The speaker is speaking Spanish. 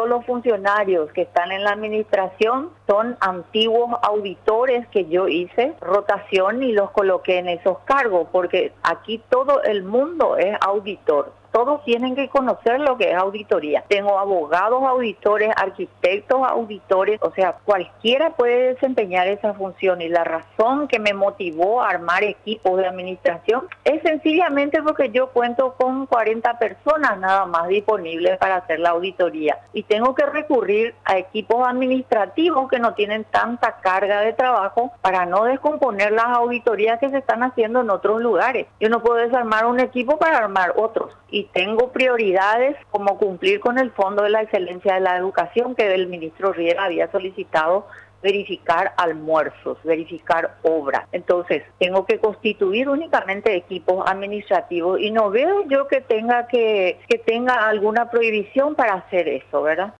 los funcionarios que están en la administración son antiguos auditores que yo hice rotación y los coloqué en esos cargos, porque aquí todo el mundo es auditor. Todos tienen que conocer lo que es auditoría. Tengo abogados auditores, arquitectos auditores, o sea, cualquiera puede desempeñar esa función. Y la razón que me motivó a armar equipos de administración es sencillamente porque yo cuento con 40 personas nada más disponibles para hacer la auditoría. Y tengo que recurrir a equipos administrativos que no tienen tanta carga de trabajo para no descomponer las auditorías que se están haciendo en otros lugares. Yo no puedo desarmar un equipo para armar otros. Y tengo prioridades como cumplir con el Fondo de la Excelencia de la Educación que el ministro Riera había solicitado, verificar almuerzos, verificar obras. Entonces, tengo que constituir únicamente equipos administrativos y no veo yo que tenga alguna prohibición para hacer eso, ¿verdad?